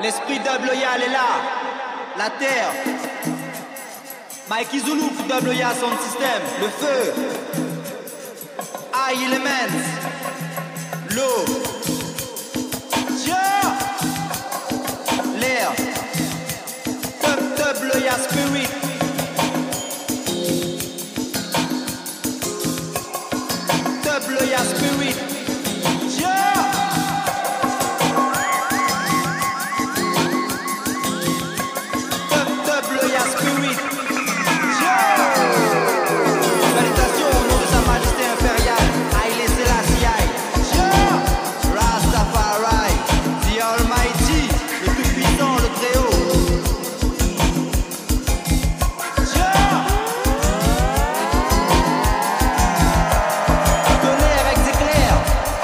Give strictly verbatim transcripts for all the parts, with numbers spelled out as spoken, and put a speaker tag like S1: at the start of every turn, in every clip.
S1: L'esprit Dub Loyal est là. La terre. Mikey Zulu pour Dub Loyal Sound System. Le feu. High Elements. L'eau. Dieu. L'air. Dub Dub Loyal Spirit. Dub Loyal Spirit. Dieu. Spirit. Salutations au nom de Sa Majesté impériale, Haile Selassie, Rastafari, the Almighty, le Tout-Puissant, le Très-Haut. Tonnerre, ex éclair.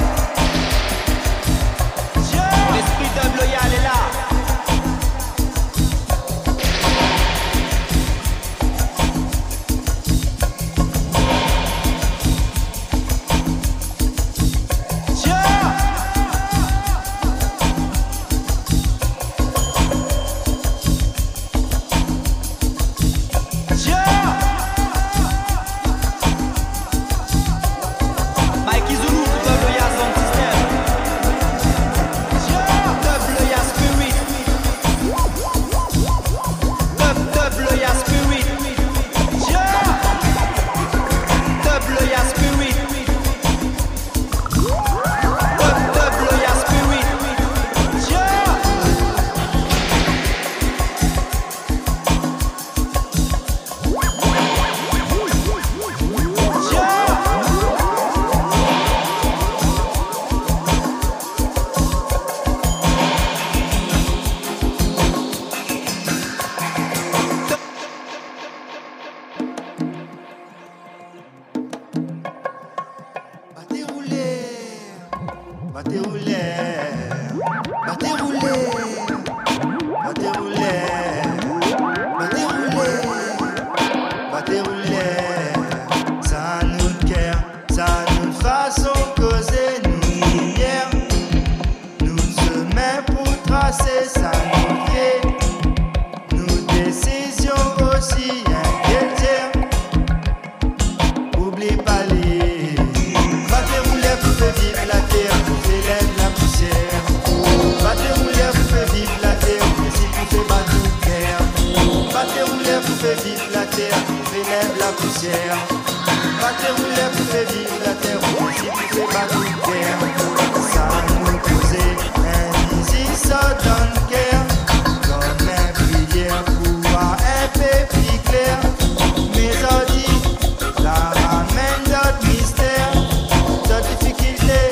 S1: L'esprit Dub Loyal est là.
S2: Battez rouler, battez rouler, battez rouler, battez rouler, battez rouler. Ça nous guerre, ça nous façon causer nous hier. Nous chemins pour tracer, ça nous fait. Nous décisions aussi inquiéter. Oublie pas les. Battez rouler pour faire vivre la terre. La poussière, battez rouler pour faire vivre la terre, mais si vous faites battre tout terre. Battez rouler pour faire vivre la terre, relève la poussière. Battez rouler pour faire vivre la terre, mais si vous faites battre tout terre. Ça nous causait un easy sudden guerre, comme un prière pour voir un peu plus clair. Mais on dit, la ramène d'autres mystères, d'autres difficultés.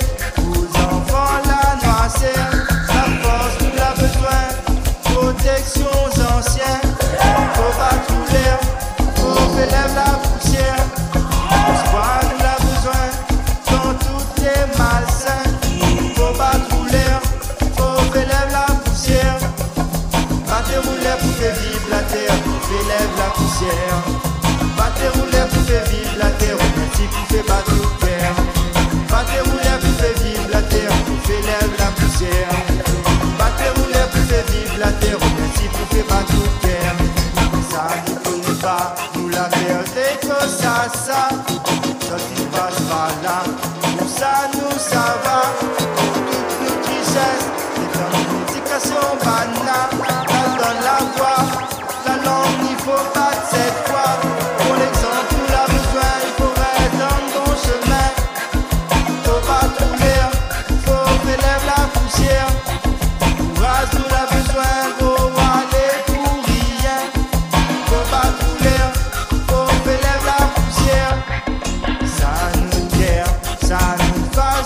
S2: La force nous l'a besoin, protections anciennes. Faut battre l'air, faut relève la poussière. L'espoir nous l'a besoin, dans tout est malsain. Faut battre l'air, faut relève la poussière. Battez rouler pour faire vivre la terre, relève la poussière. Battez rouler pour faire vivre la terre, merci pour faire battre tout terre. Battez rouler pour faire vivre la terre, relève la poussière. Battez rouler pour faire vivre la terre, merci pour faire battre toute terre. Ça nous connaît pas, nous la perdez que ça, ça. Ça qui passe par là, pour ça nous ça va. Toute nos tristesses, c'est dans l'éducation banale. Ça donne la voix, la langue il faut battre cette fois. Pour l'exemple nous l'a besoin, il faut être dans ton chemin. Faut battre l'air, faut relève la poussière. Courage nous l'a besoin, faut aller pour rien. Faut battre l'air, faut relève la poussière. Ça nous guerre, ça nous fasse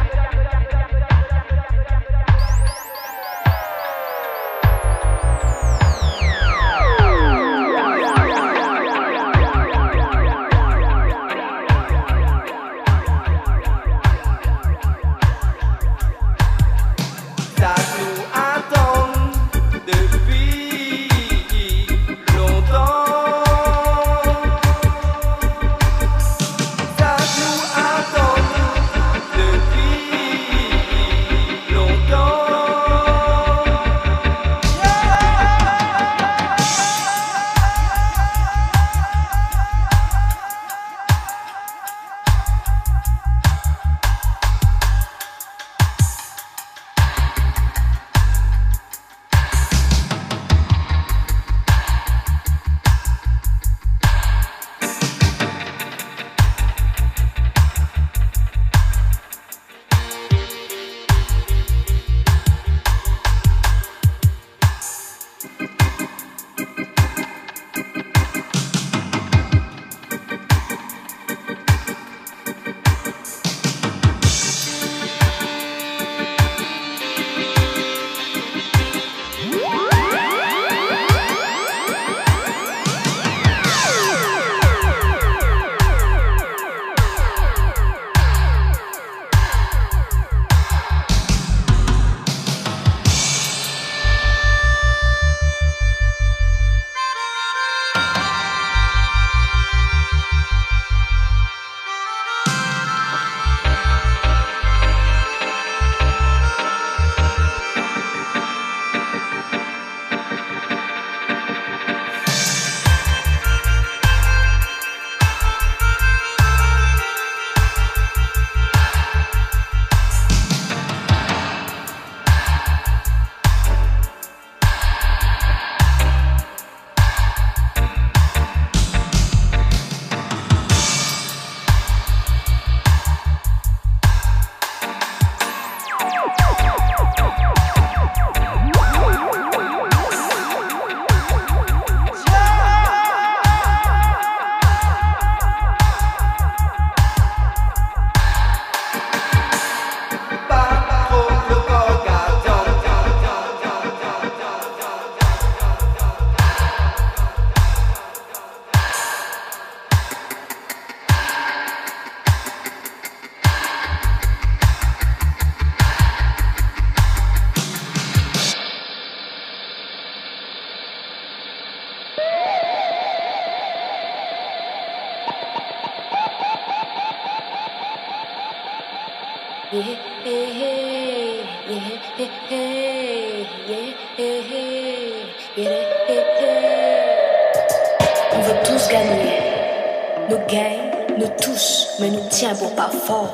S3: On veut tous gagner. Nous gagnons, nous tous, mais nous tiens pour pas fort.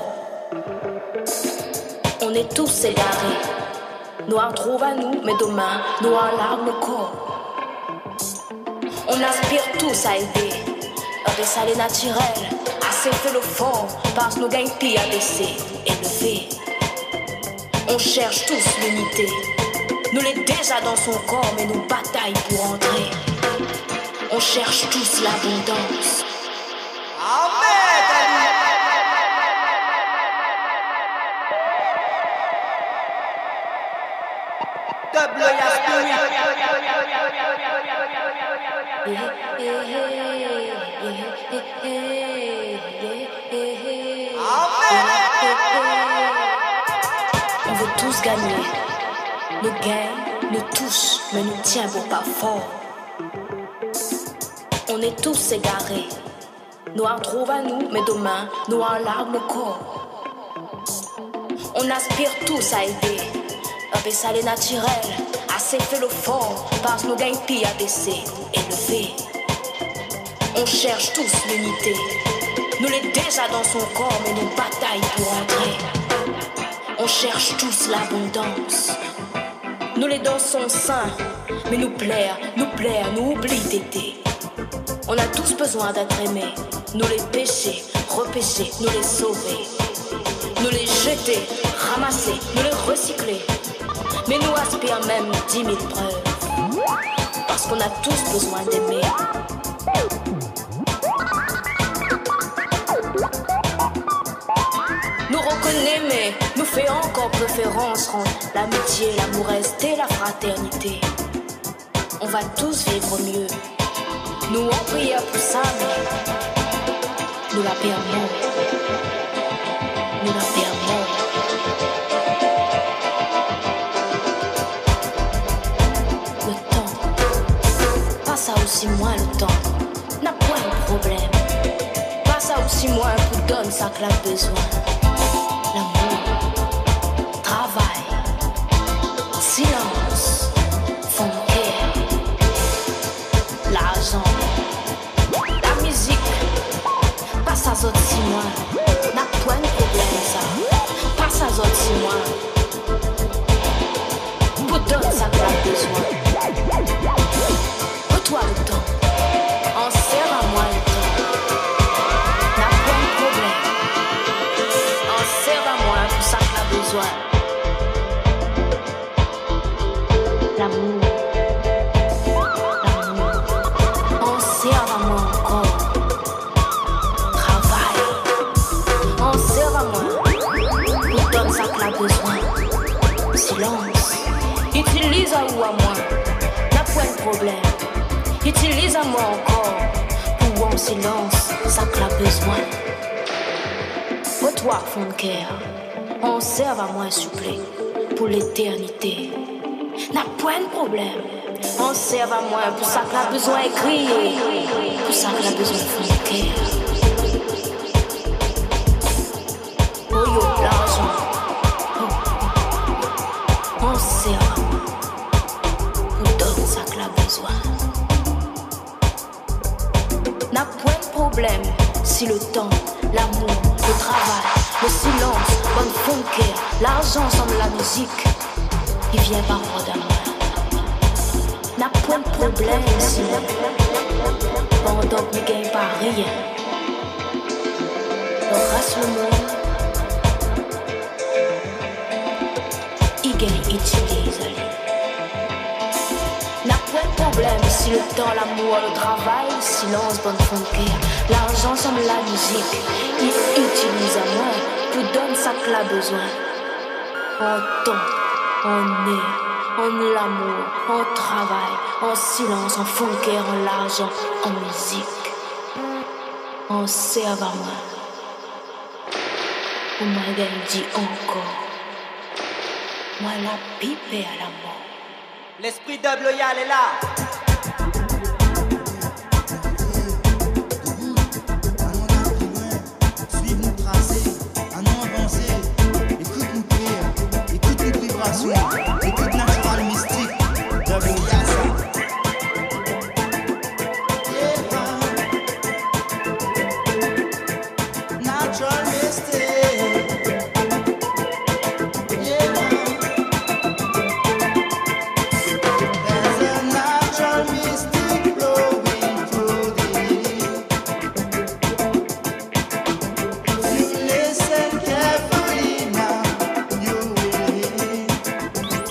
S3: On est tous égarés. Nous en trouvons à nous, mais demain, nous en larmes le corps. On aspire tous à aider. Un salé naturel, assez fait le fort, parce que nous gagnons pire à baisser, élever. On cherche tous l'unité. Nous l'est déjà dans son corps, mais nous bataillons pour entrer. On cherche tous l'abondance. On veut tous gagner. Nous gagnons, nous tous, mais nous tiens pour pas fort. On est tous égarés. Nous en trouvons à nous, mais demain, nous en larmes le corps. On aspire tous à aider. Un salé naturel, assez fait le fort, parce que nous gagnons pire à baisser, élever. On cherche tous l'unité. Nous l'est déjà dans son corps, mais nous bataillons pour entrer. On cherche tous l'abondance. Nous les dans son sein, mais nous plaire, nous plaire, nous oublie d'aider. On a tous besoin d'être aimés. Nous les pêcher, repêcher, nous les sauver. Nous les jeter, ramasser, nous les recycler. Mais nous aspirons même dix mille preuves. Parce qu'on a tous besoin d'aimer. Nous reconnaît, mais nous fait encore préférence. Rendre l'amitié, l'amour rester, la fraternité. On va tous vivre mieux. Nous on prière pour ça, mais nous la perdons. Nous la perdons. Le temps, pas ça aussi moins le temps. N'a point de problème. Pas ça aussi moins pour donne ça que la besoin. L'amour, travail, silence, fond de cœur, l'argent, la musique, pas ça autres si moins, n'a point de problème ça, pas ça autres si moins, pour donner ça que la besoin. Pour toi le temps, en serre à moi le temps, n'a point de problème. Serve à moi pour ça que t'as besoin. L'amour, l'amour, on serve à moi encore. Travail, on serve à moi pour donner ça que t'as besoin. Silence, utilise à ou à moi, n'a point de problème. Utilise à moi encore pour en silence ça que t'as besoin. Pour toi, fond de cœur, on serve à moi souplé pour l'éternité. N'a point de problème. On serve à moi pour ça que la besoin écrit, pour ça que la besoin fond de cœur. Oh yo, l'argent. Oh. On serve à moi pour donner ça que la besoin. N'a point de problème si le temps, l'amour, le travail, le silence, bonne fond de cœur, l'argent semble la musique, il vient par ordre à moi. N'a point de problème si pendant que ne gagne pas rien. Le reste le monde, il gagne, il utilise. N'a point de problème si le temps, l'amour, le travail, le silence, bonne fond de cœur, l'argent semble la musique, il utilise à moi pour donner ça que l'a besoin. En temps, en air, en l'amour, en travail, en silence, en fond de cœur, en l'argent, en musique. En serve à moi. Pour moi, il dit encore. Moi, la pipe à la mort.
S1: L'esprit de loyal est là.
S2: Suivre nos tracés, à nous avancer. soin, l'écoute naturelle mystique, W Yassa. Yeah, natural mystic. Yeah, there's a natural mystic flowing through the you listen carefully now, you will hear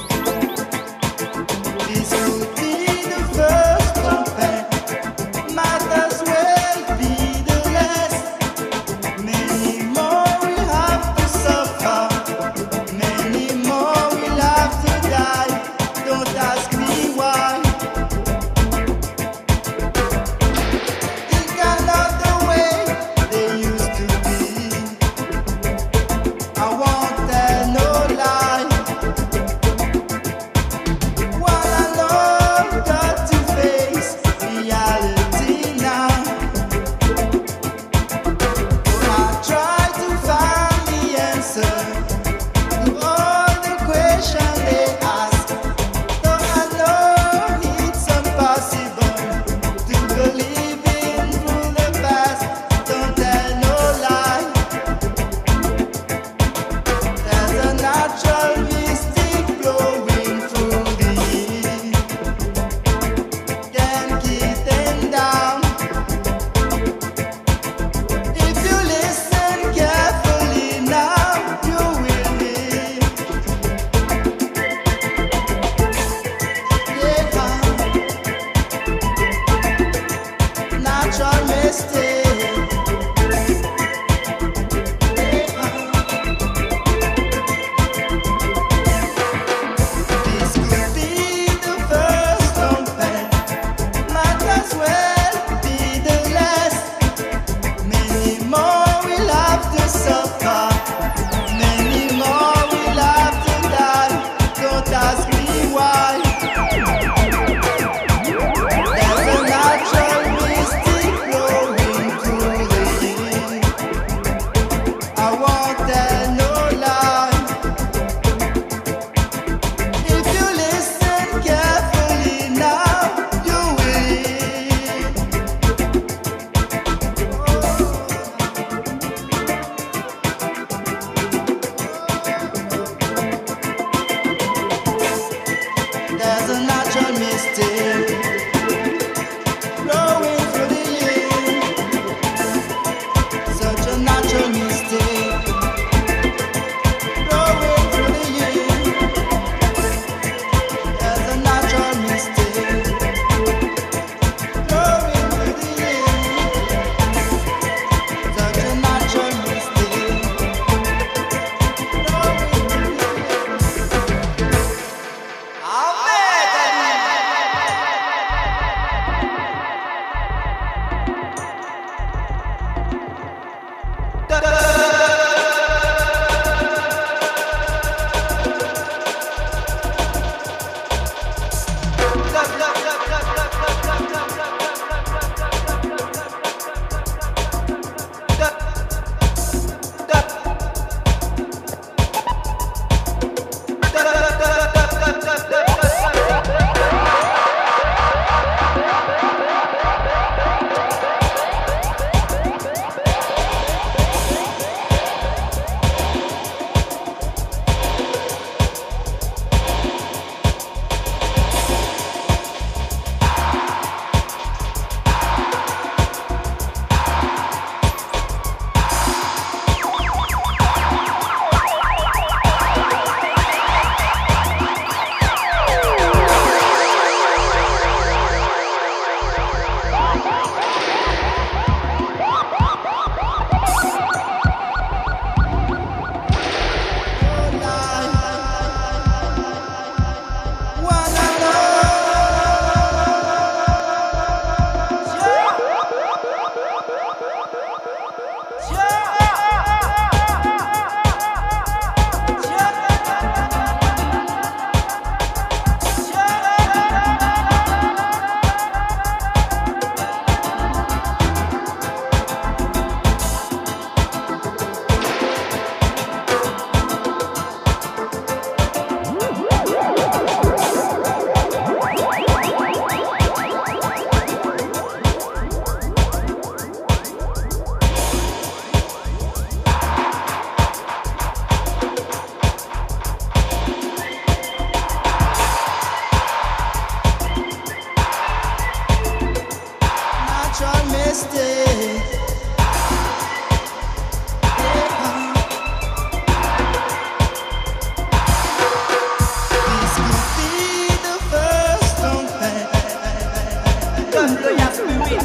S1: double ya spirit.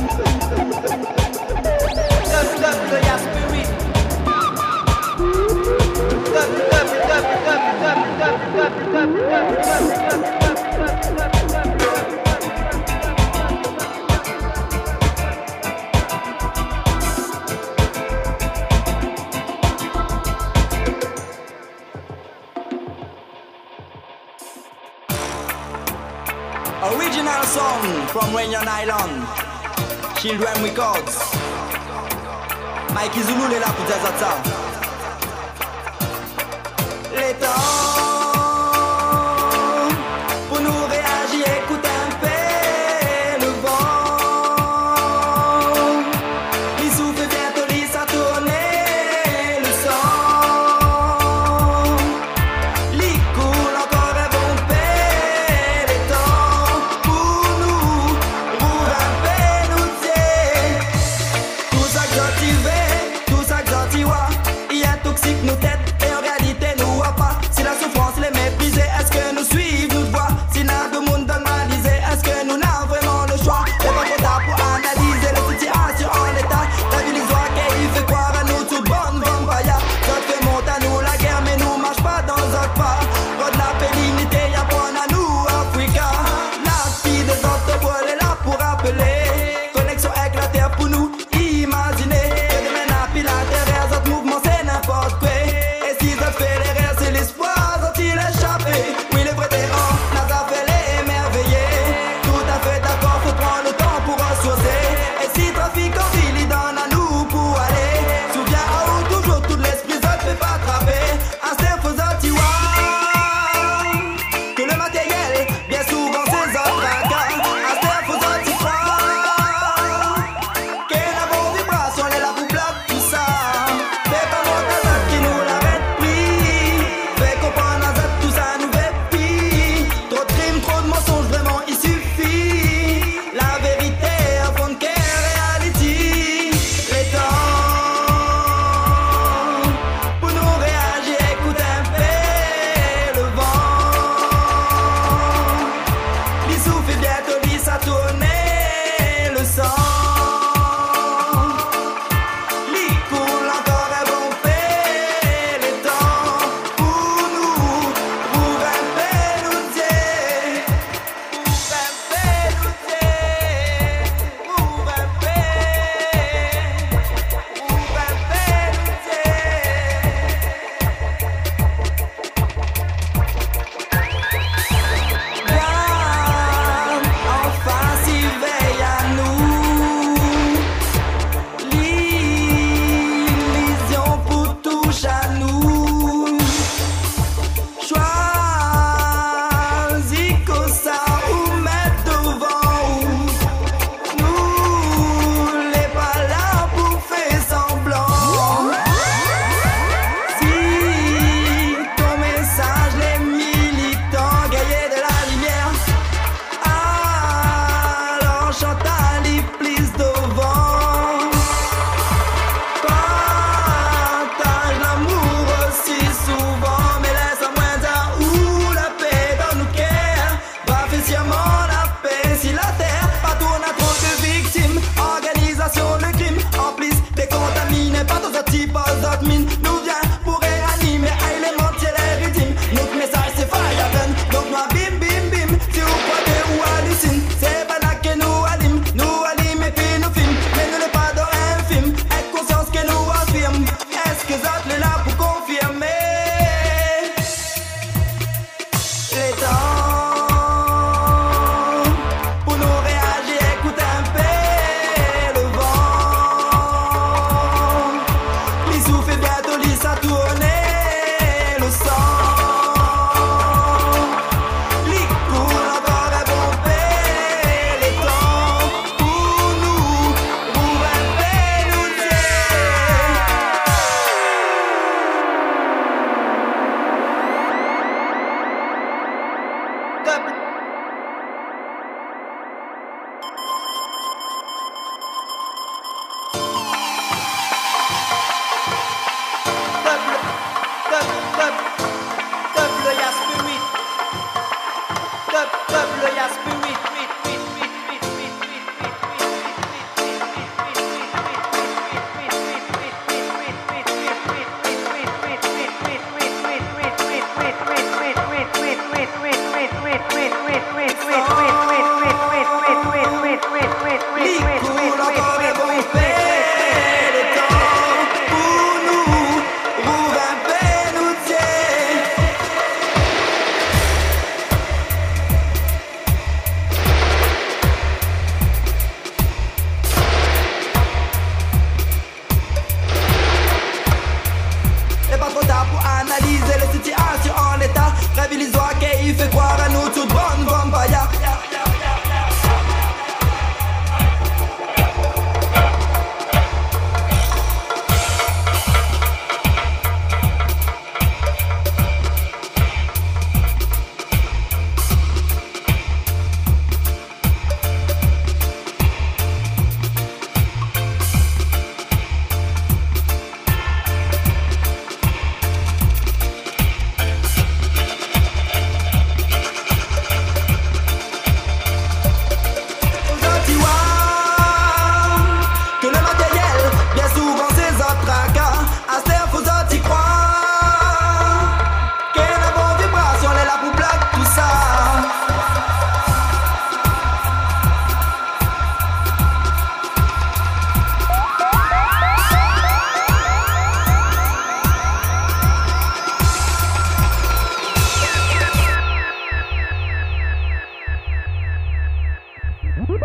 S1: Double double ya spirit. Double double double double double double double double double.
S4: Original song from Réunion Island, Children Records. Mikey Zulu est là pour dire ça. Les temps pour nous réagir, écoute un peu le vent. Il souffle bientôt, il s'est tourné le sang. Il coule encore un bon paix. Les temps pour nous, pour un peu nous dire. Tout ça que j'activais, tout ça que j'activais. Il y a toxique nos têtes. Si la souffrance les méprisée, est-ce que nous suivons, nous voient? Si n'a de monde dans le malisé, est-ce que nous n'avons vraiment le choix? Les pas trop tard pour analyser la situation en état. La ville histoire qu'il fait croire à nous toute bonne vampire. Ça fait monter à nous la guerre, mais nous marche pas dans notre pas. Rod la pénibilité, y'a pas à nous, Africa. La fille des autres bois est là pour appeler. Connexion avec la terre pour nous imaginer. Que demain n'a plus la terre, les autres mouvements c'est n'importe quoi. Et si ça fait les rêves, c'est l'espoir. Oui, les vrais terrains, n'a pas fait les émerveiller. Tout à fait d'accord, faut prendre le temps pour ressourcer. Et si trafic en ville, il donne à nous pour aller. Souviens à où toujours tout l'esprit, ça ne peut pas attraper. Un cerf faisant tiwa. Que le matériel, bien souvent, c'est un tracas. Un cerf faisant tiwa. Que la bonne vibration, elle est là pour bloquer tout ça. Fais pas mon tata qui nous l'arrête plus. Fais comprendre à ça. Trop de crimes, trop de mensonges, vraiment il suffit. La vérité à fond de care reality. Les temps pour nous réagir, écoute un peu le vent. Il souffle bientôt, il s'est tourné le sang. Il coule encore un bon fait. Les temps pour nous, pour un peu nous dire. Pour un peu nous dire. Pour un peu. Pour un peu nous dire. Viens, enfin si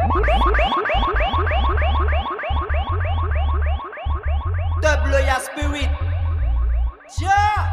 S1: Double ya spirit. Yeah.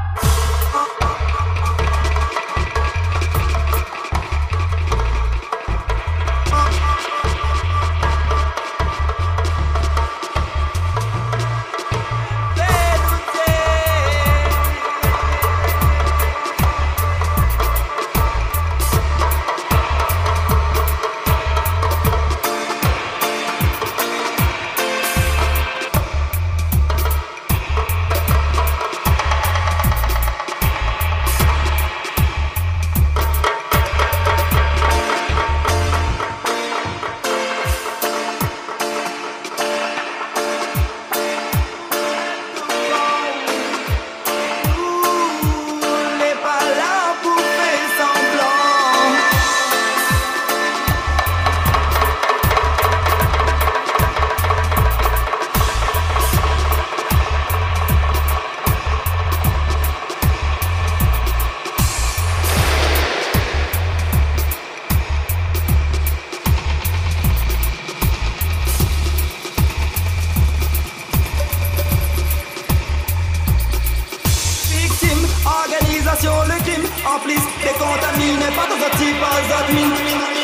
S4: Le crime en plus décontaminé, pas de votre type, pas d'admin.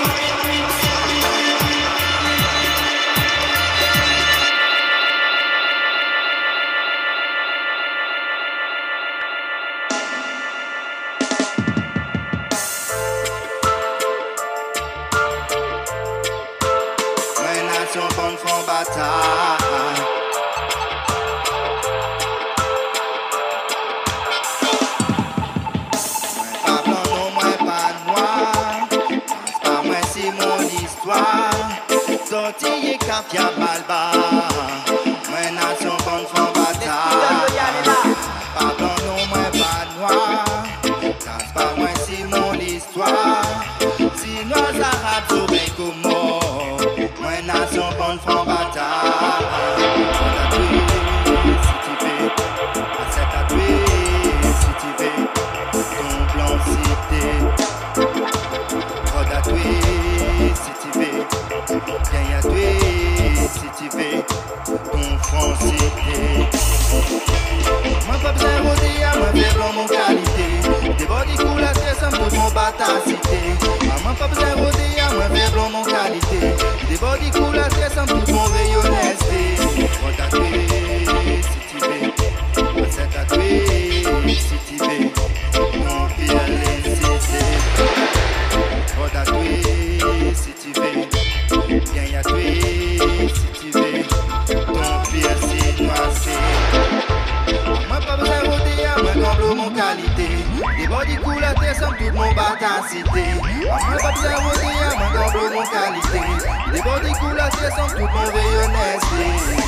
S2: Ouais, nation bonne font bataille. Sorti et cafia balba, moi nation bonne font bataille. Pardon non moi pas noir, casse pas moi si mon histoire. Si nos arabes sauraient comment, moi nation bonne font bataille. Si tu veux, c'est à toi, si tu veux, ton blanc cité. Rode à toi, si tu veux. Viens à toi si tu veux ton francité. Moi pas besoin de rôder, moi fais dans mon qualité. Des body cool à tête, ça me trouve mon batacité. Moi pas besoin de rôder, moi fais dans mon qualité. Des body cool à tête, ça me trouve mon rayonnesté. Rode à toi si tu veux, c'est à toi si tu veux ton pire l'incité. Rode à toi si tu veux. Viens à toi si tu veux, ton pire c'est noisé. Moi pas besoin de rôder, moi complot mon qualité. Des body cool à terre, sans toute mon batacité. Moi pas besoin de rôder, moi complot mon qualité. Des body cool à terre, sans toute mon rayonnesté.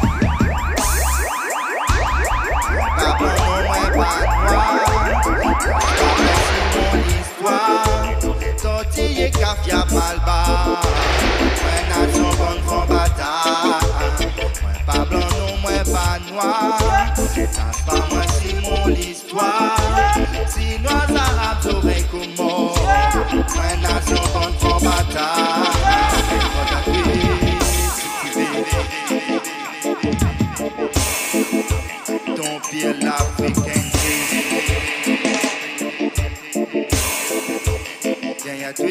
S2: Pas blanc, non, moi pas noir. C'est mon histoire. Sorti et cafia malba. Moi nation bonne font bataille. Moi pas blanc non moi pas noir. Casse pas moi si mon histoire. Si nos arabes sauraient comment. Moi nation bonne font bataille. Ton pied l'Africain. Viens à toi.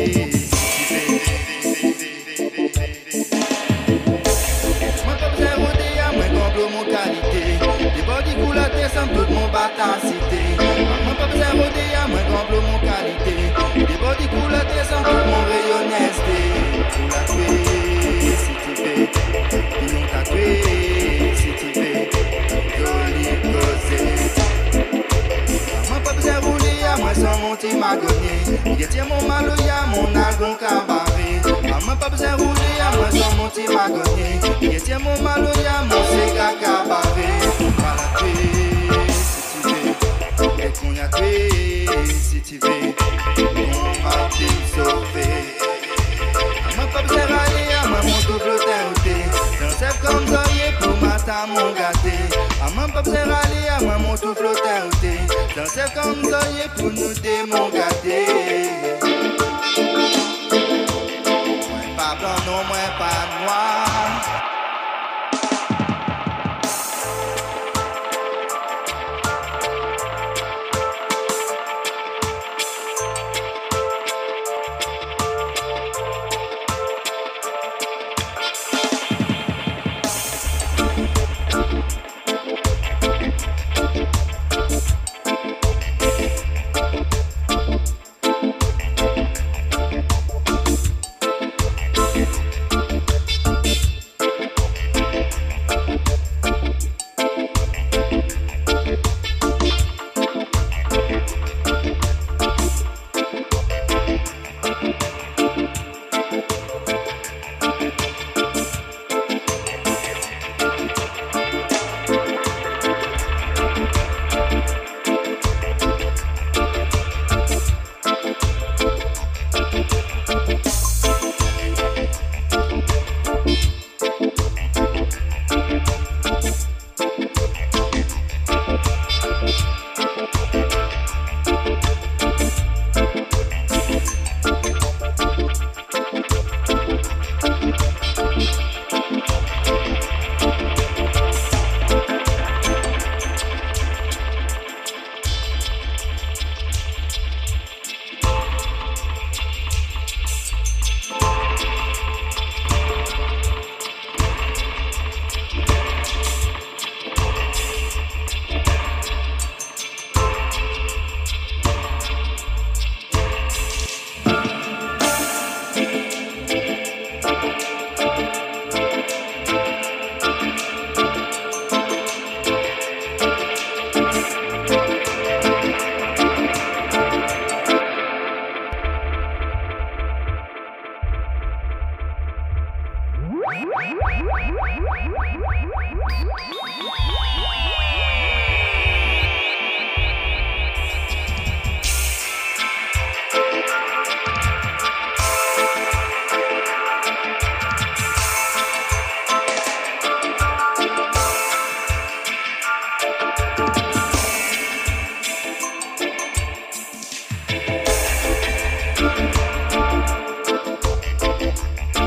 S2: Mon qualité, des body cool à terre, ça me doute mon batacité. Moi pas besoin de rôder, moi complot mon qualité. Des body cool à terre, ça me doute mon rayonnesté. Cool à tuer, si tu veux. Pilon tatoué, si tu veux. Joli posé. Moi pas besoin de rouler, moi sans monter ma gonnie. Il tient mon maloya, mon algon cabaret. Moi pas besoin de rouler, moi sans monter ma gonnie. Il tient mon maloya, mon sega cabaret. Voilà tuer, si tu veux. Et qu'on y a tué, si tu veux. On m'a fait sauver. Moi pas besoin d'aller, moi mon double teinté. J'en sais comme Zoé pour matin mon gâté. Moi pas besoin d'aller, moi mon double teinté. J'en sais comme Zoé pour nous démon gâté. Moi pas blanc, non, moi pas noir.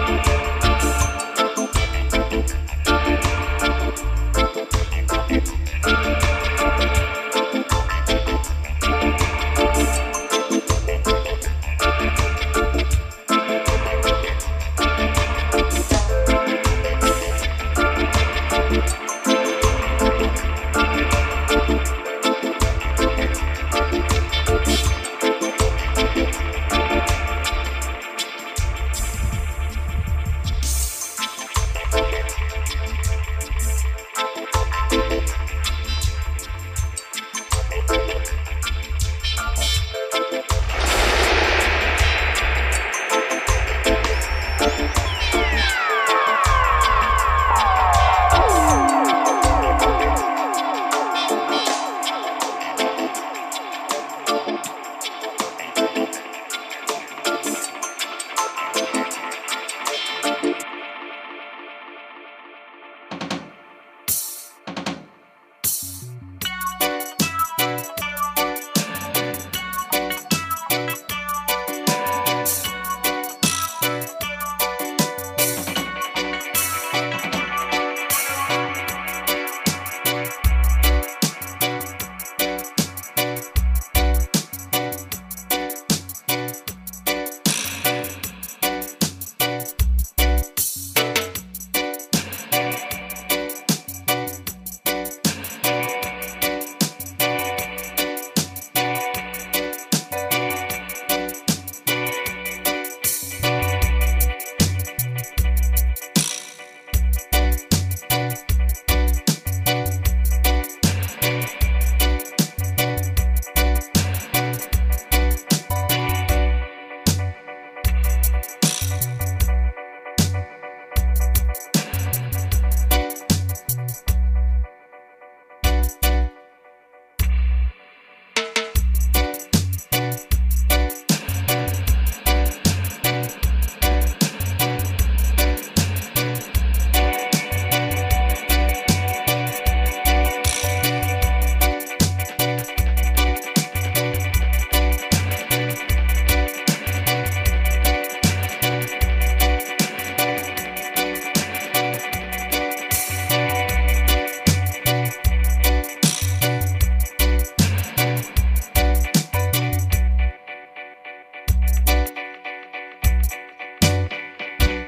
S5: Thank you.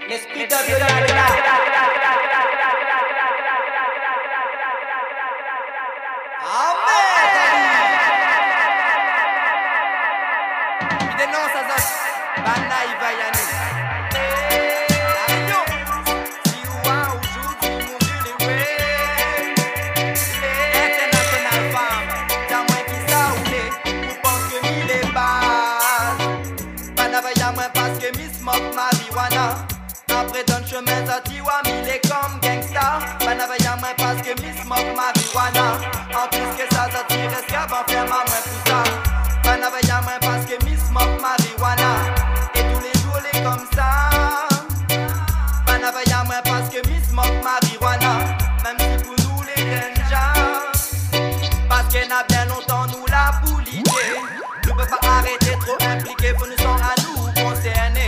S1: L'esprit de Dieu est là. Amen. Il dénonce à ça. Banda il va y aller. Après donne chemin à Tiwa, il est comme gangsta. Banavaya moins parce que Miss smoke marijuana. En plus que ça s'attire, est-ce qu'à va faire ma main tout ça. Banavaya moins parce que Miss smoke marijuana. Et tous les jours les comme ça. Banavaya moins parce que Miss smoke marijuana. Même si pour nous les ninjas. Parce qu'elle a bien longtemps nous la pour l'idée. Nous peut pas arrêter trop impliqué, faut nous sent à nous concerner.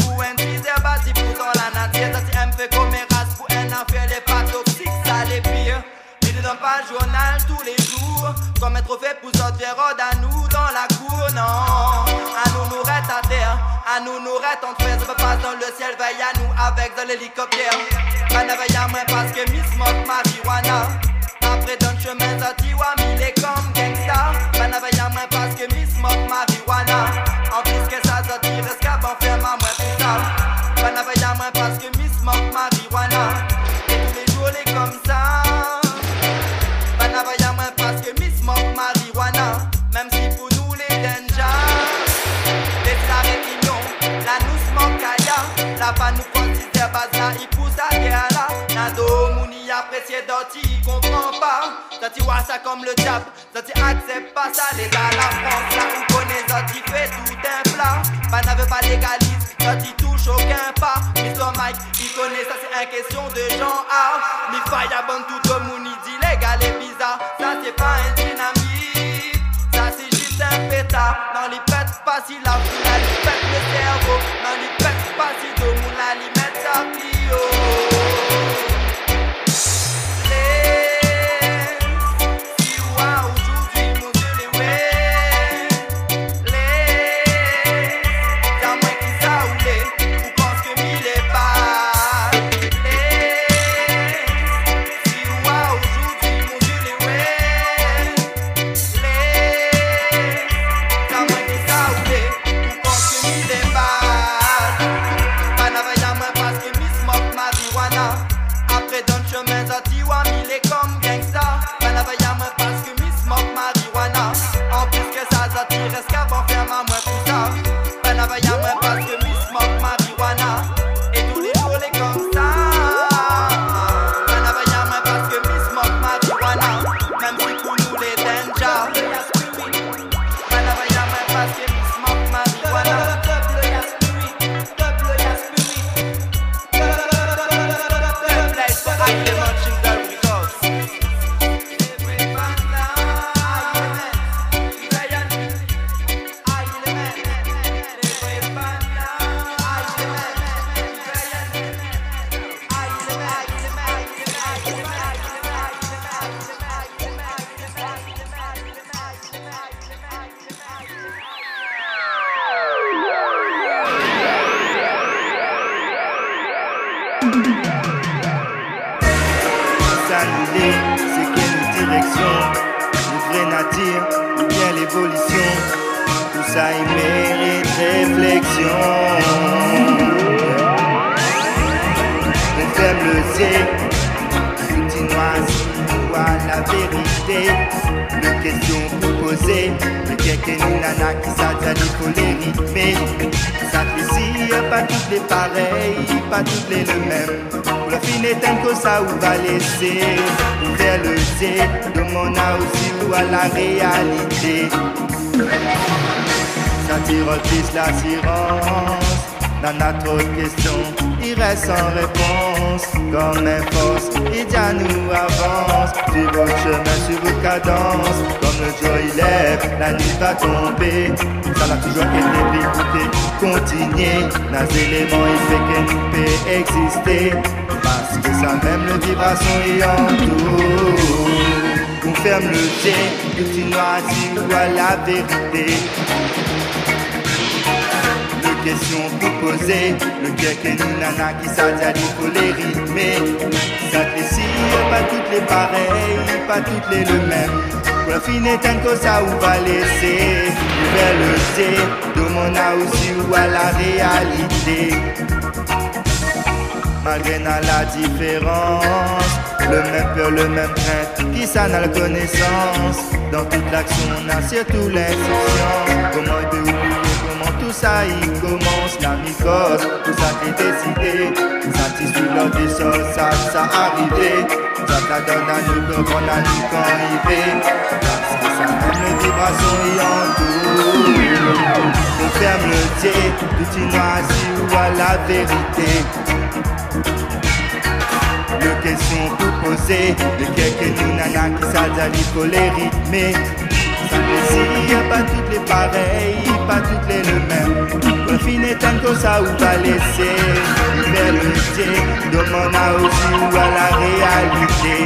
S1: Si pourtant la nature, ça c'est un peu comme mes races pour un affaire, les pas toxiques, ça les pire. Il ne donne pas le journal tous les jours, comme un trophée pour sortir à nous dans la cour, non. À nous nous reste à terre, à nous nous reste en fer, ça peut pas dans le ciel, veille à nous avec dans l'hélicoptère. Banavaya à moi parce que Miss smoke marijuana. Après donne chemin à Tiwa, il est comme gangsta. Banavaya à moi parce que Miss smoke marijuana. En plus que ça s'attire, est-ce qu'à bon faire ma moi plus ça. Banavaya moins parce que Miss smoke marijuana. Et tous les jours les comme ça. Banavaya moins parce que Miss smoke marijuana. Même si pour nous les ninjas. Les la réunion, la nous smoke kaya. La pas nous considère baza, il pousse à guerre là. Nado mouni apprécié d'orti, il comprend pas. Zati voit ça comme le diable, Zati accepte pas ça. Les à la France là où connaît Zati fait tout un plat. Banave pas légalise, Zati touche aucun pas. mister Mike, il connaît ça, c'est une question de genre A. Mi fire bon tout le monde, il dit légal et bizarre. Ça c'est pas un dynamite, ça c'est juste un pétard. Non, il pète pas si la foule, il pète le cerveau. Non, il pète pas si le monde, il met sa pio.
S2: C'est quelle direction, une vraie nature ou bien l'évolution. Tout ça il mérite réflexion. Je t'aime le zé, continue à la vérité. Une question pour poser, le quelqu'un une nana qui s'attend, il faut les rythmer. Ça plaisir, pas toutes les pareilles, pas toutes les le même. Pour le fin éteindre que ça ou va laisser ouvert le zé, de mon aussi ou à la réalité. Ça tire le fils l'assurance. Dans notre question, il reste sans réponse. Comme un force, il dit à nous avance. Sur votre chemin, sur vos cadences. Comme le jour il lève, la nuit va tomber. Ça l'a toujours été écouté, continuer. Dans les éléments, il fait que nous peut exister. Parce que ça même le vibration est en tout. On ferme le jet, que tu noisis ou à la vérité. question pour poser. Le cœur que nous nana qui s'adja il faut les rythmer. Ça te pas toutes les pareilles, pas toutes les le même. Pour la fin éteinte que ça ou va laisser. Vers le thé, de mon a aussi ou à la réalité. Malgré la différence, le même peur, le même crainte, qui ça n'a la connaissance. Dans toute l'action, on a surtout l'insouciance. Comment il peut oublier, comment tout ça y commence. La mycose, tout ça t'est décidé. Ça t'y suit lors des choses, ça, ça arrivé. Ça t'a donné à nous, qu'on a nous quand il fait. Ça, ça même les vibrations y entourent. On ferme le thé, tout y noirci ou à la vérité. Le question pour poser, le quelques nous nana qui s'adja il faut les rythmer. Ça plaisir, pas toutes les pareilles, pas toutes les le même. Pour finir tant que ça ou va laisser. Vers le thé, demande à aussi ou à la réalité.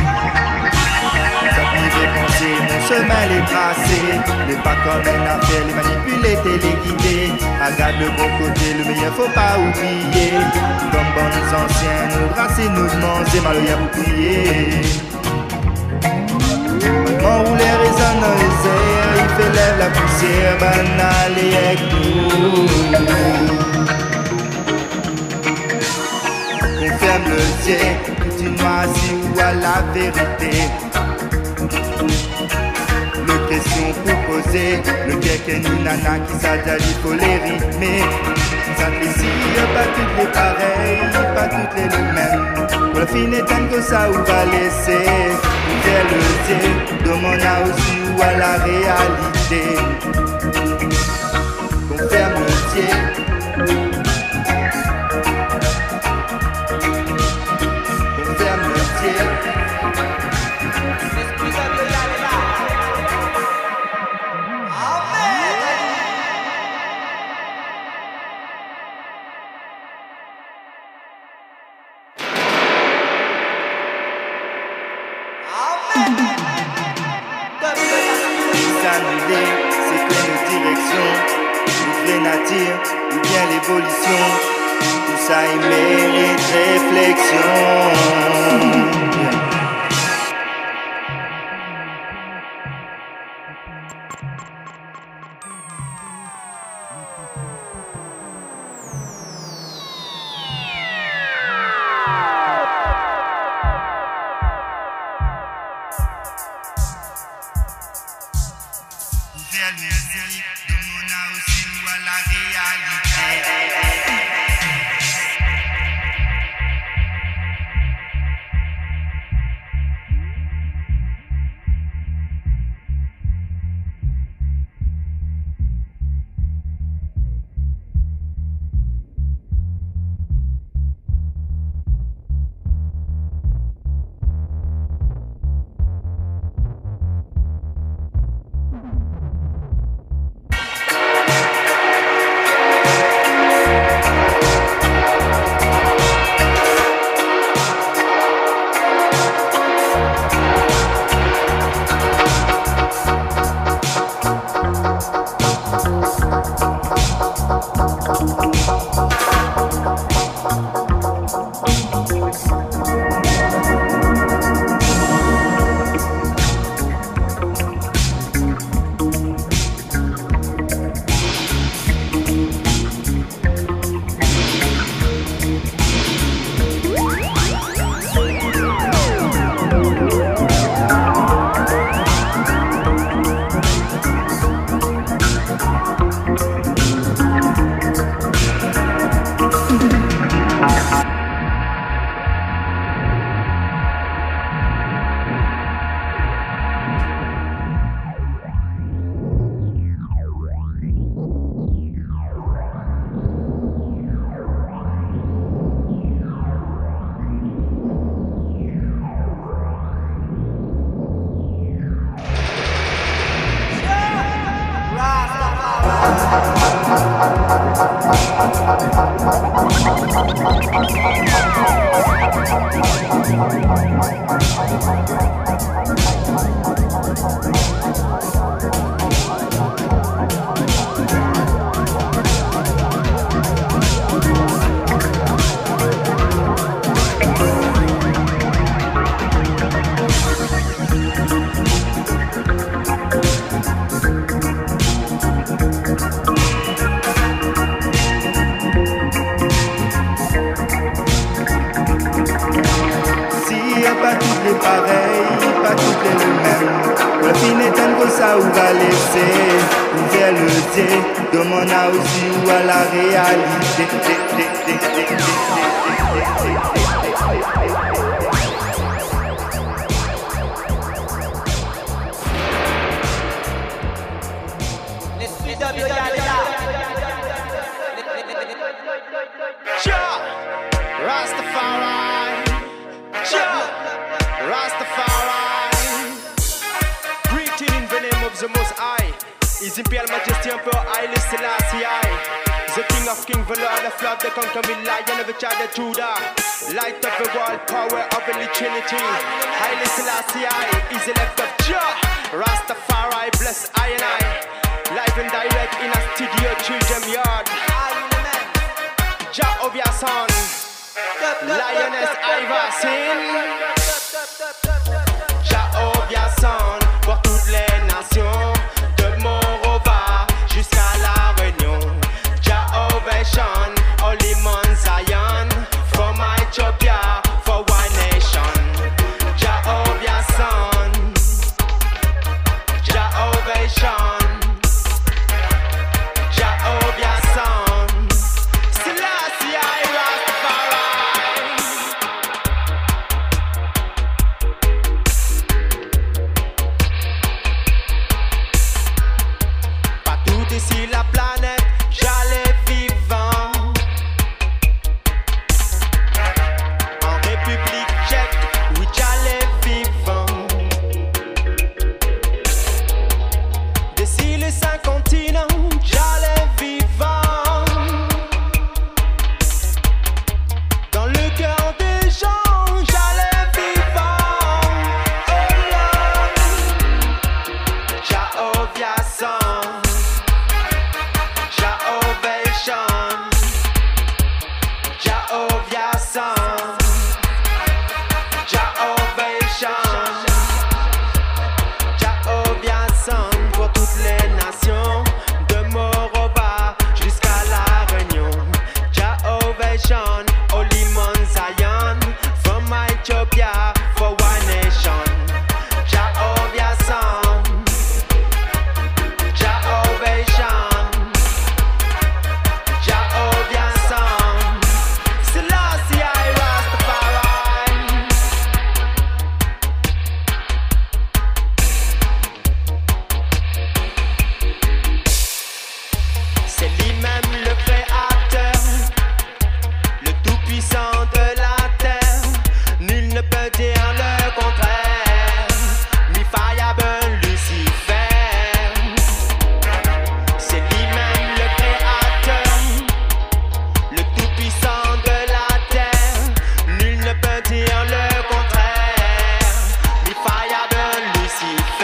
S2: Ça pouvait penser, mon chemin les tracer. Mais pas comme une affaire, les manipuler, téléguider. Regarde le bon côté, le meilleur faut pas oublier. Comme bons anciens, nous tracer, nous demander, mal y a pour prier. Mon roulet résonne dans les airs, il fait lève la poussière, banale et avec nous. On ferme le thé, tout une noisy ou à la vérité. Le question pour poser, le quelques nous nana qui s'adja il faut les rythmer. Ça plaisir, pas toutes les pareilles, pas toutes les le même. Pour la fin éteinte que ça ou va laisser. Vers le thé, demande à aussi ou à la réalité. Qu'on ferme le thé. Qu'on ferme le thé. C'est que nos directions, une vraie nature, ou bien l'évolution. Tout ça il mérite réflexion. Vers le musique, de mon a aussi ou à la réalité. pareil, pas toutes les le même. Le fin est un peu ça où va laisser, ouvert le thé, demande à aussi ou à la réalité.
S5: Rastafari, Rastafari. Greeting in the name of the Most High. His Imperial Majesty Emperor Haile Selassie I, the King of Kings, the Lord of Lords, the conquering Lion of the child of Judah, light of the world, power of the Trinity. Haile Selassie I is the left of Jah. Rastafari, bless I and I, live and direct in a studio children yard. Jah of your son, Lioness Iverson. Jah of your son, pour toutes les nations, de Morova jusqu'à la Réunion. Jehovah, Holy Mount Zion, from Ethiopia for one nation. Jehovah son, Jehovah son, Jehovah son, Selassie I Rastafari. Partout ici la planète, j'allais vivant. En République tchèque, oui j'allais vivant. D'ici les cinq continents, j'allais vivant. Dans le cœur des gens, j'allais vivant. Oh Lord, Jehovah son, Jehovah son, Jehovah son, Jehovah son, Jehovah son, pour toutes les nations, de Morova jusqu'à la Réunion. Jehovah son, Holy Mount Zion, from Ethiopia for one nation. Jehovah son, Jehovah son, Jehovah son, Selassie I Rastafari. C'est lui-même le créateur, le tout-puissant de la terre. Nul ne peut dire le contraire. Mifayable Lucifer. C'est lui-même le créateur, le tout-puissant de la terre. Nul ne peut dire le contraire. Mifayable Lucifer.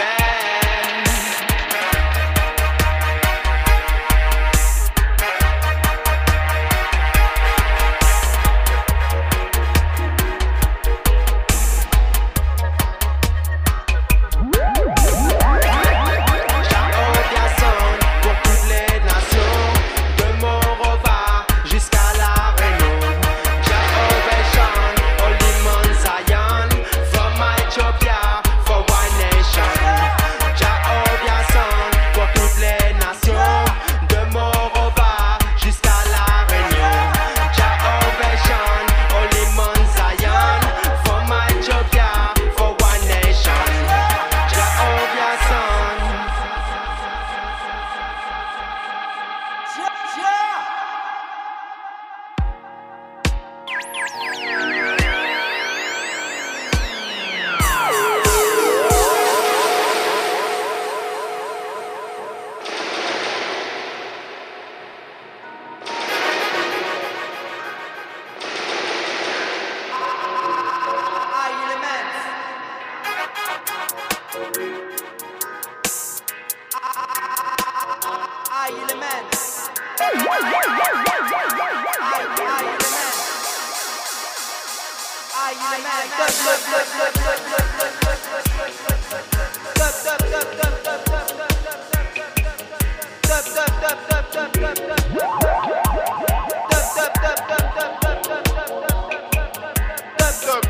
S5: Jehovah son, pour toutes les nations, de Morova jusqu'à la Réunion. Jehovah son, Holy Mount Zion, from Ethiopia for one nation. Jehovah son, pour toutes les nations, de Morova jusqu'à la Réunion. Jehovah son, Holy Mount Zion, from Ethiopia for one nation. Jehovah son.
S6: Dub, dub,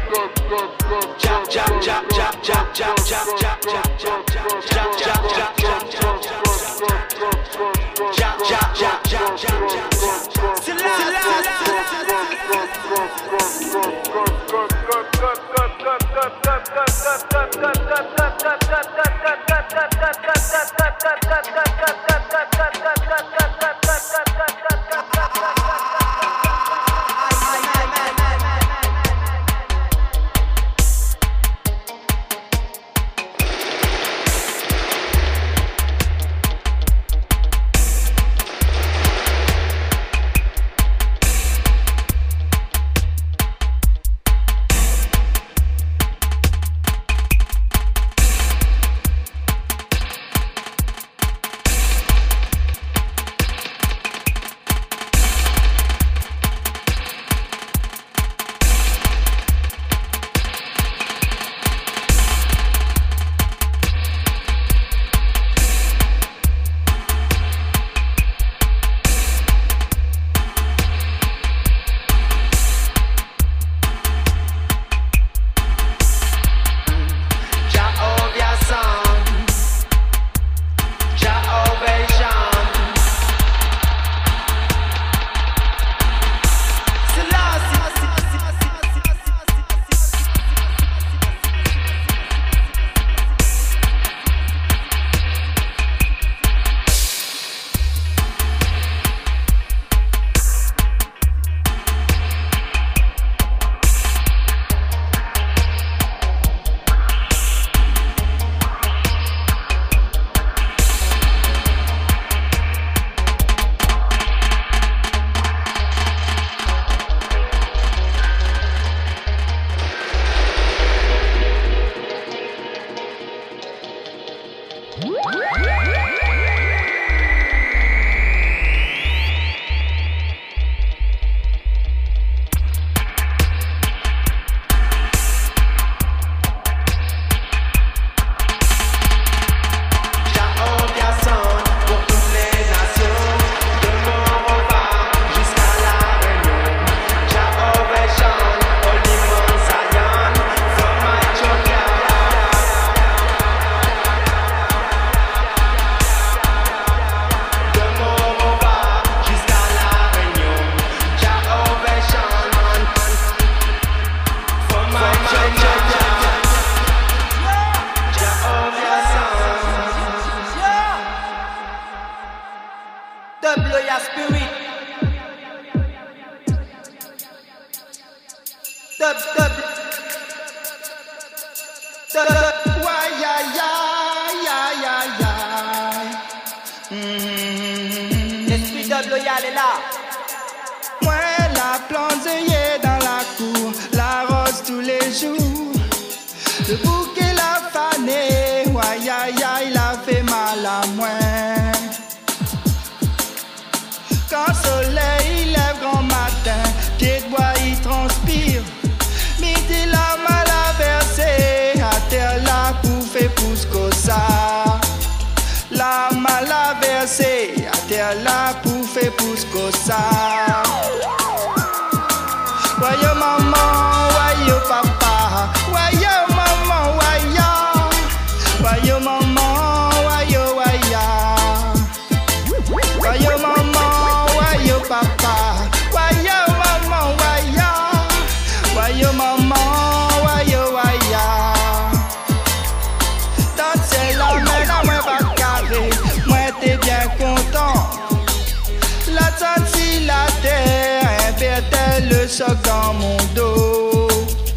S2: Dans mon dos,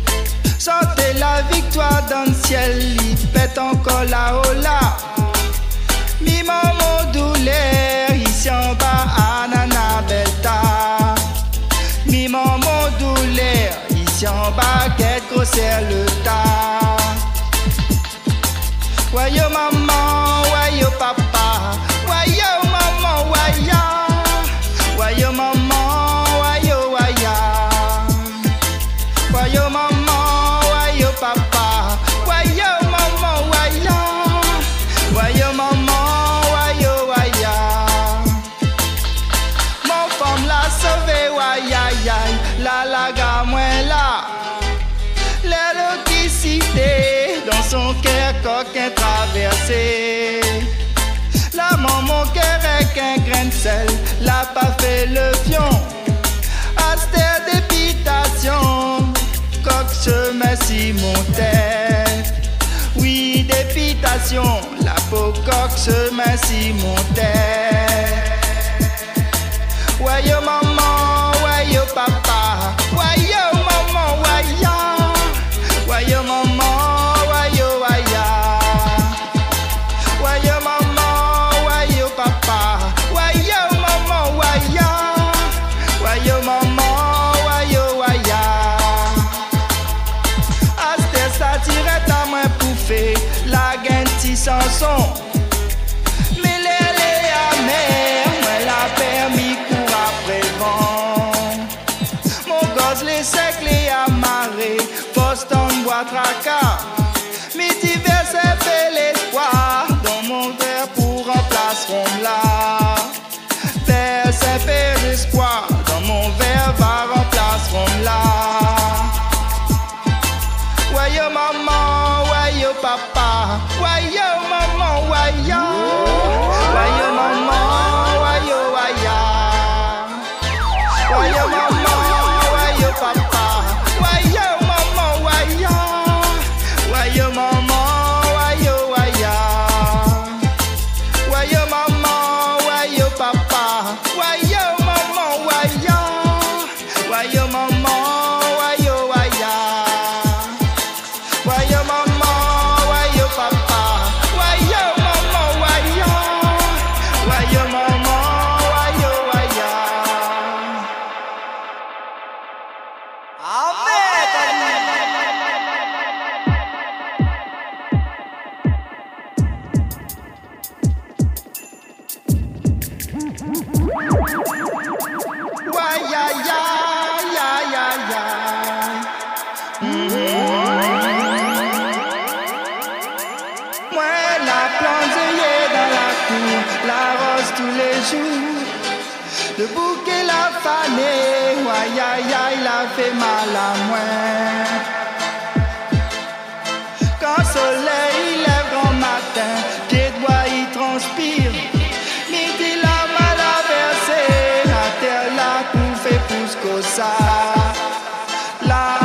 S2: sentez la victoire dans le ciel, il pète encore la hola. Mi maman douleur ici en bas à Nana Belta. Mi maman douleur ici en bas, qu'elle grosseur le tas. Wayo maman, wayo papa, wayo maman, waya, wayo maman, wayo waya. Wayo maman, wayo papa, wayo maman, waya, wayo maman, wayo waya. Mon femme l'a sauvé, waya, ya, la la ga moi là. traversé. La maman qu'est qu'un grain de sel, l'a pas fait le pion. Astère d'épitation, coq se met si mon tête. Oui, d'épitation, la peau coq se met si mon tête. Ouais yo maman, ouais yo papa, ouais yo maman, ouais ya. Ouais yo maman, ouais yo ouais ya. Ouais yo maman, ouais yo papa, ouais yo maman, ouais ya. Ouais yo maman, ouais yo ouais ya. Astère ça tirait ta main pour faire la genti chanson. Mais les amère, moi la permis pour après vent. Mon gosse les sec les amarré, Boston bois tracas. Midi verset fait l'espoir dans mon verre pour remplacer là. Verset fait l'espoir dans mon verre va remplacer là. Ouais yo maman, ouais yo papa, ouais yo maman, ouais ya. Ouais yo maman, ouais yo ouais ya. Ouais yo maman, ouais yo papa, ouais yo maman, ouais ya. Ouais yo maman, ouais yo ouais ya. Ouais yo maman, ouais yo papa, ouais yo maman, ouais ya. Ouais yo maman, ouais yo ouais ya. Why your mama, why your papa, why your mama, why ya? Why your mama, why your why ya? Why ya ya ya ya ya? Moi la plantée dans la cour, la rose tous les jours. Le bouquet la fanée, aïe aïe aïe, il a fait mal à moi. Quand soleil lève grand matin, pied doigts il transpire. Midi la mal à verser, la terre la cour fait pousse comme ça. La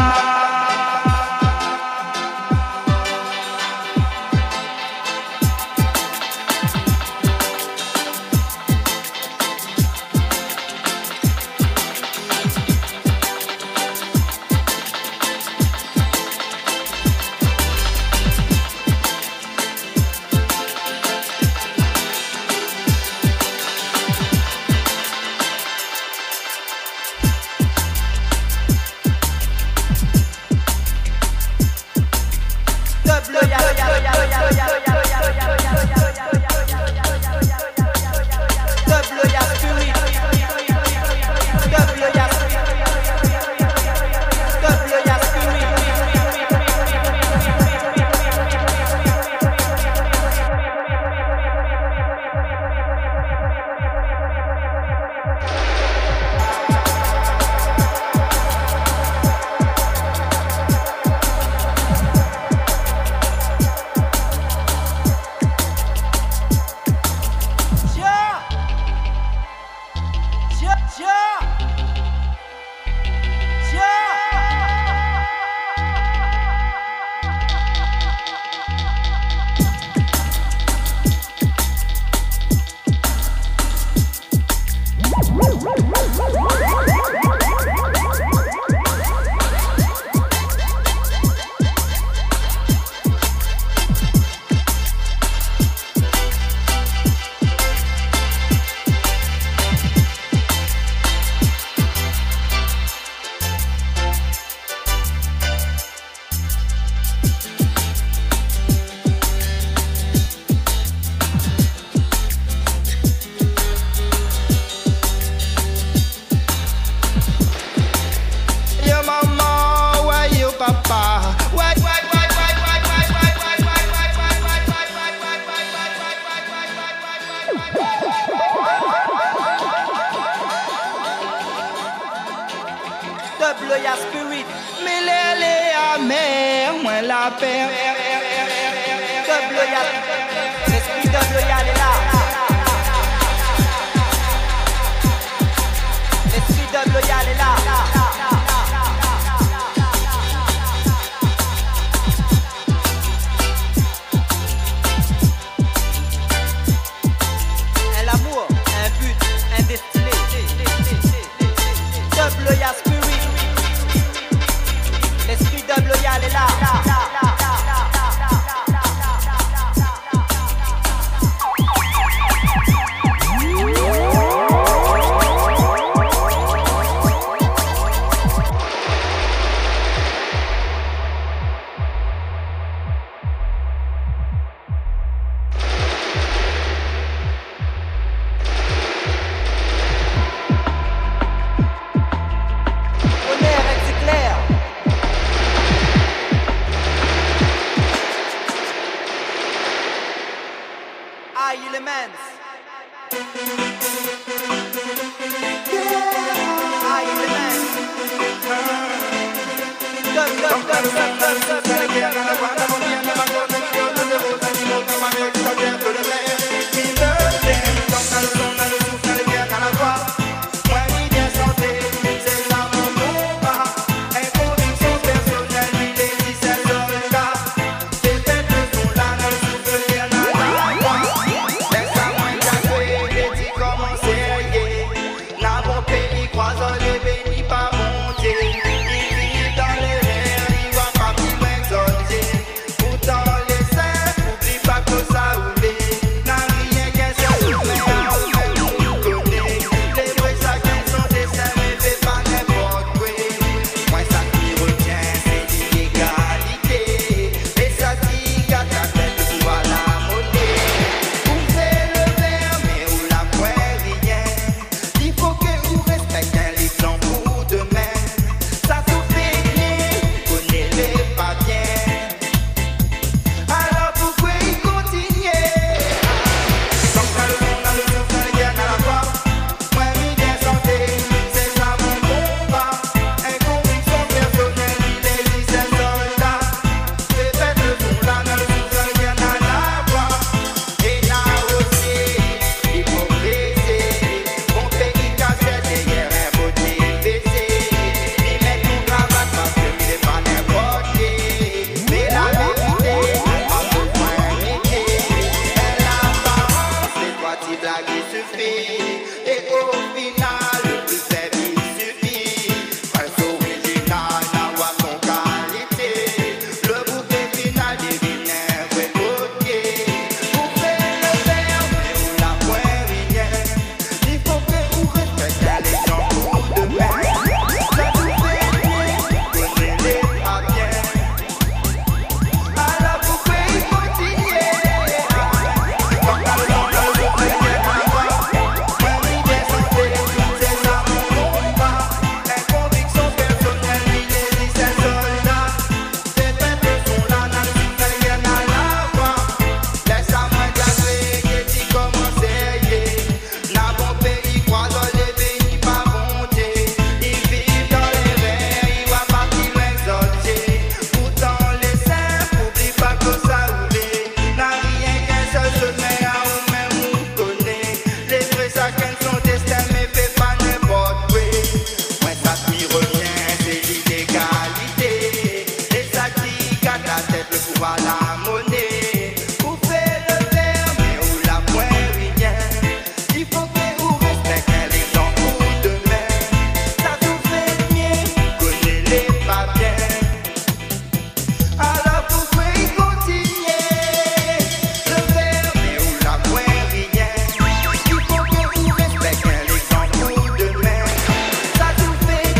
S1: Hallelujah spirit.
S2: Mais les les amers, moi la paix.
S1: Dub loyal, l'esprit dub loyal est là. L'esprit dub loyal est là. Un amour, un but, un destiné. Dub loyal spirit. L'esprit dub loyal est là.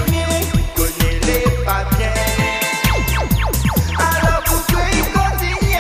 S2: Continuer.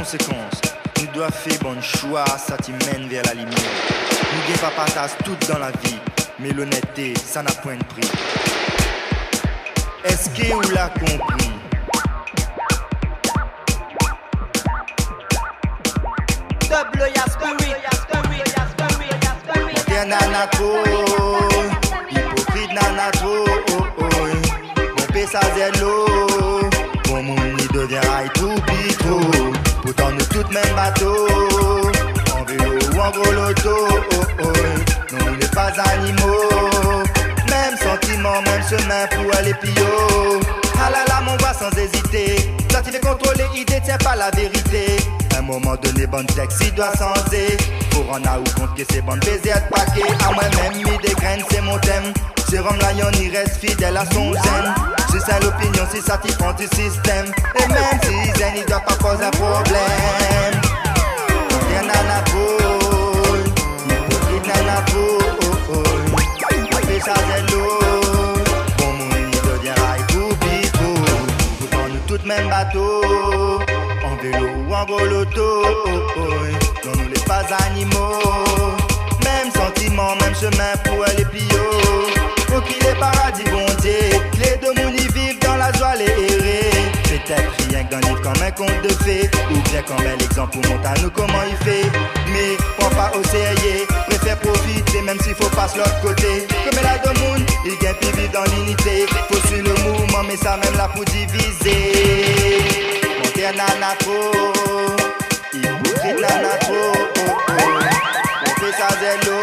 S2: conséquence. Nous doit faire bon choix, ça t'y mène vers la lumière. Nous ne pas partage tout dans la vie, mais l'honnêteté, ça n'a point de prix. Est-ce que vous l'avez compris?
S1: Double ya spirit, spirit, spirit, spirit.
S2: T'es nana trop, hypocrite nana trop, oh oh. Mon père ça zélo, bon mon nid devient rail tout bitro. Pourtant nous toutes même bateau, en vélo ou en gros loto, oh oh. Non nous n'est pas animaux, même sentiment, même chemin pour aller plus haut. Ah là là mon voix sans hésiter, ça tu fais contrôler, il détient pas la vérité. À un moment donné, bon texte, il doit changer. Pour en avoir compte que c'est bon baiser de paquet. À moi-même, mis des graines, c'est mon thème. C'est Rome Lion, il reste fidèle à son zen. C'est ça l'opinion, c'est ça qui prend du système. Et même si zen, il doit pas poser un problème. Rien à la trop, il nana trop, oh oh. On fait ça zélo, bon mon il devient rail tout bitro. Pourtant nous toutes même bateau. En vélo ou en gros loto, oh, oh, non nous les pas animaux. Même sentiment, même chemin pour aller plus haut. Faut qu'il est paradis bon Dieu, les deux mounis vivent dans la joie les errer. Peut-être rien que dans le livre comme un conte de fées, ou bien comme un exemple pour montrer à nous comment il fait. Mais prends pas au sérieux, préfère profiter même s'il faut passer l'autre côté. Comme la deux monde, il gagne plus vivre dans l'unité. Faut suivre le mouvement mais ça même là pour diviser. Monter nana trop, hypocrite nana trop, oh oh. On fait ça zélo,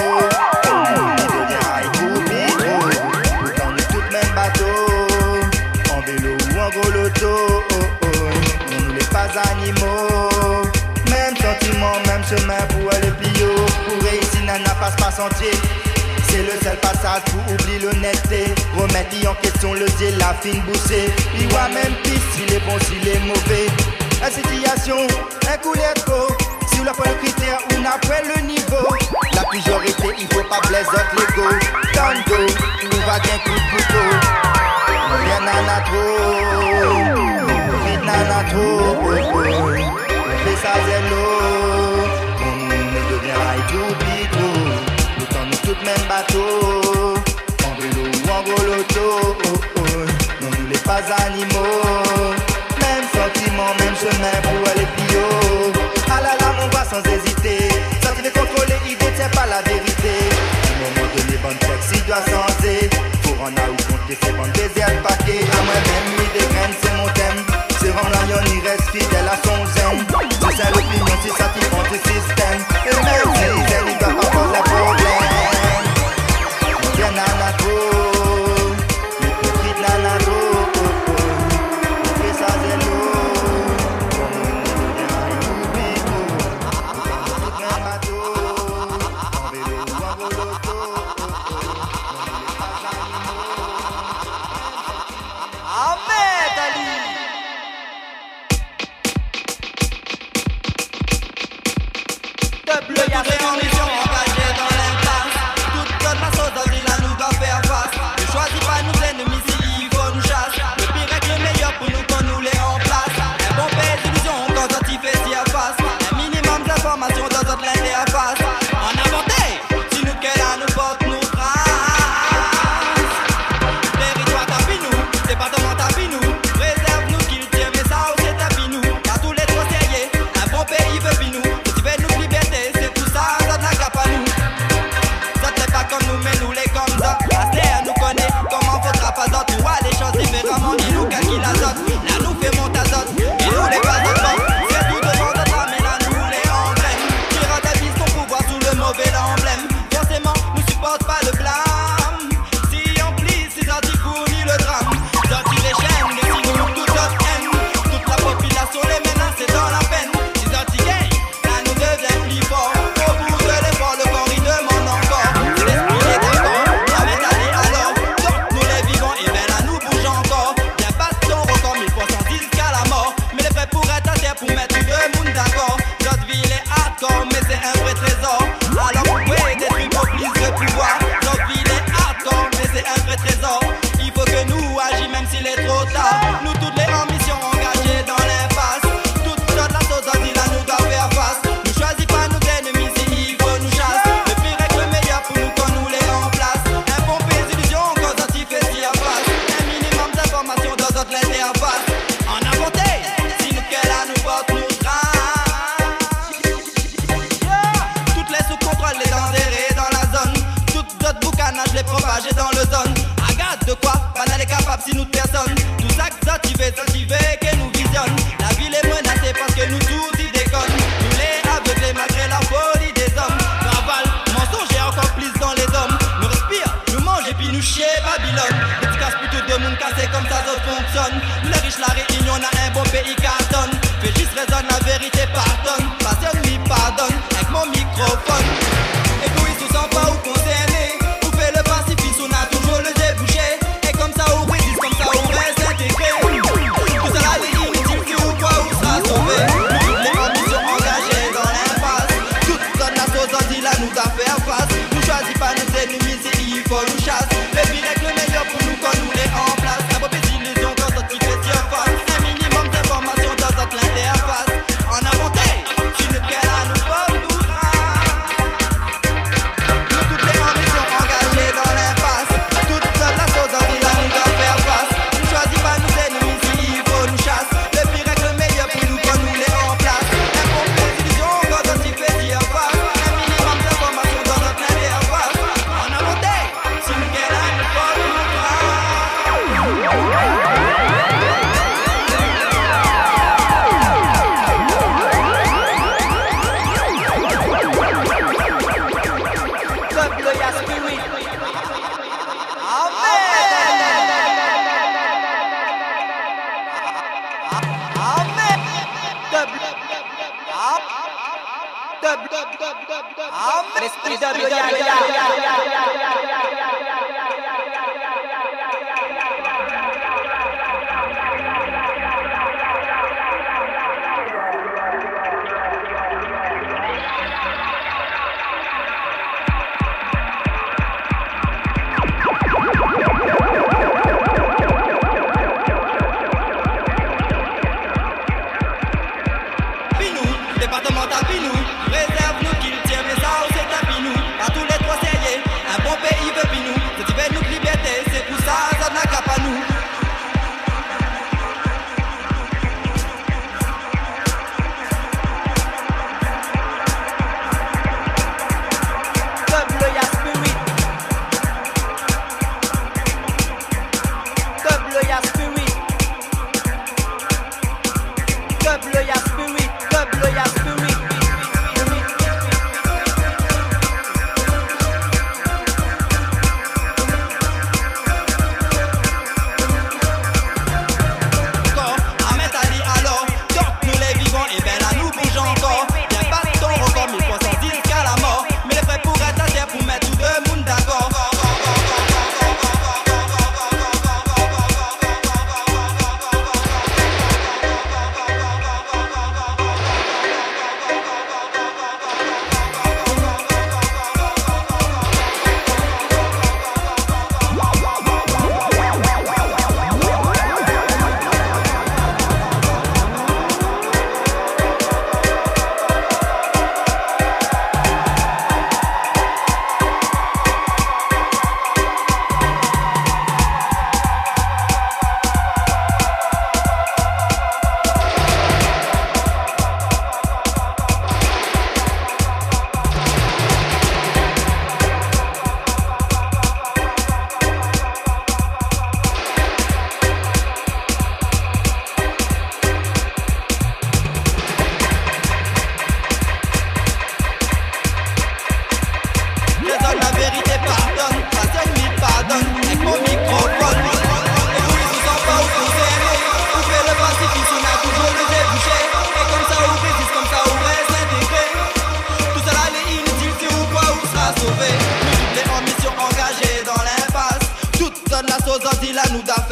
S2: il devient rail tout bitro. Pourtant nous toutes même bateau, en vélo ou en gros loto, oh oh. Non nous les pas animaux, même sentiment, même chemin pour aller plus haut. Pour réussir nana passe pas sentier. C'est le seul passage pour oublier l'honnêteté. Remettre en question le dieu, la fine boussée. Il voit même piste s'il est bon, s'il est mauvais. La situation, un coup d'écho. Si vous la prenez le critère, on apprend le niveau. La majorité, il faut pas blesser votre l'ego. Tango, nous va qu'un coup de couteau. Rien nana trop, vite nana trop, oh oh. Fais ça zélo, on devient rail tout bitro. Tout même bateau, en vélo ou en gros loto, oh oh. Non nous les pas animaux, même sentiment, même chemin pour aller plus haut. Ah là là mon voix sans hésiter, ça tu veux contrôler, il détient pas la vérité. À un moment donné, bon texte, il doit changer. Pour en avoir compte que c'est bon baiser le paquet. À moi-même, mis des graines, c'est mon thème. C'est Rome Lion, il reste fidèle à son zen. C'est ça l'opinion, c'est ça qui prend du système. Et même si zen, il doit pas poser un problème. Nana trop, hypocrite nana trop, oh oh. On fait ça zélo, on est rail tout bitro. Tout même bateau, en vélo ou en gros loto, oh oh.
S1: Ahmed Ali. Double ya spirit. donne. Les riches, la réunion, on a un bon pays cartonne. Fais juste raisonne, la vérité pardonne. Passionne, m'y pardonne, avec mon microphone. Égoïste, ou sans pas ou concerné. Ou fait le pacifisme, on a toujours le débouché. Et comme ça, on résiste, comme ça, on reste intégré. Tout cela est inutile, si ou quoi, ou sera sauvé. Toutes les ambitions engagées dans l'impasse. Toute donne la sauce en dit là, nous à faire face. Nous choisis pas nos ennemis, si il faut nous chasse. Le pire est le meilleur pour nous quand nous les en place. La mauvaise illusion quand on t'y fait surface. Un minimum d'informations dans notre l'interface. En inventé, tu ne qu'elle à nous pas nous. Nous toutes les ambitions engagées dans l'impasse. Toute donne la sauce en dit là, nous à faire face. Nous choisis pas nos ennemis, si il faut nous chasse. Le pire est le meilleur pour nous quand nous les en place. Un mauvaise illusion quand on t'y fait surface. Un minimum d'informations dans notre l'interface. En inventé, tu ne qu'elle à nous pas nous. Peuple ya spirit. Amen. Amen. Peuple. Amen. L'esprit de ya ya Pinou, départemental Pinou, réserve-nous qu'il tient, mais ça c'est un Pinou. À tous les trois serriers, un bon pays veut Pinou. C'est veut nous liberté, c'est pour ça, ça n'a qu'à pas nous. Peuple ya spirit. Peuple ya spirit. Peuple ya spirit. Peuple ya spirit. Corps, Ahmed Ali alors, donc nous les vivons et ben là nous bougeons encore. Bien pas ton record, mille fois cent dix qu'à la mort. Mais les prêts pour être à terre pour mettre tout le monde d'accord. Raisonne, la vérité pardonne, passionne, m'y pardonne, avec mon microphone. Égoïste, ou sans pas ou concerné. Ou fait le pacifisme, on a toujours le débouché. Et comme ça, on résiste, comme ça, on reste intégré. Tout cela est inutile, c'est ou quoi, ou sera sauvé. Nous toutes les ambitions engagées dans l'impasse. Toute donne la sauce en dit là, nous d'affaires.